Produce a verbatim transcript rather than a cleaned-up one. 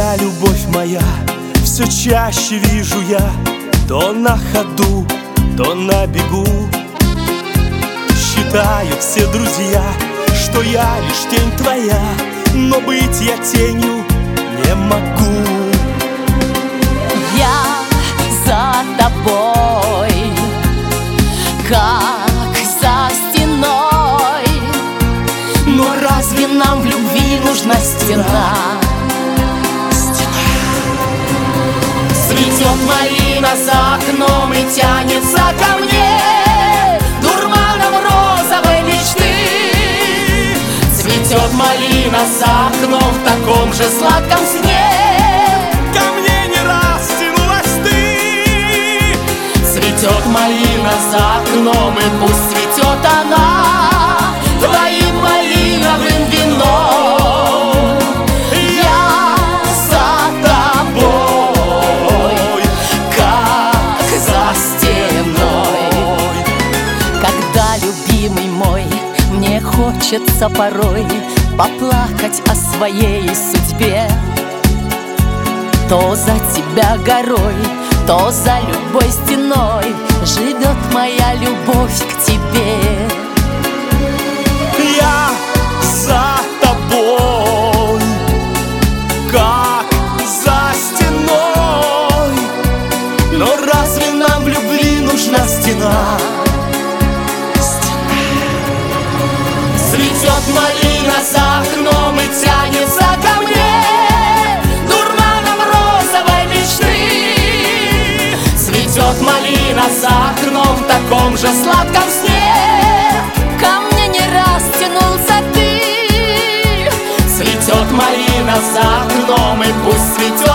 Тебя, любовь моя, все чаще вижу я, то на ходу, то на бегу. Считают все друзья, что я лишь тень твоя, но быть я тенью не могу. Я за тобой, как за стеной. Но разве нам в любви нужна стена? Цветет малина за окном и тянется ко мне дурманом розовой мечты. Цветет малина за окном в таком же сладком сне. Ко мне не раз тянулась ты. Цветет малина за окном, и пусть цветет она твоим малиновым вином. Я за тобой, как за стеной. Когда, любимый мой, мне хочется порой поплакать о своей судьбе, то за тебя горой, то за любой стеной живет моя любовь к тебе. Я за тобой, как за стеной. Но разве нам в любви нужна стена? Цветет малина за окном и тянется ко мне дурманом розовой мечты. Цветет малина за окном в таком же сладком сне. Ко мне не раз тянулся ты. Цветет малина за окном, и пусть цветет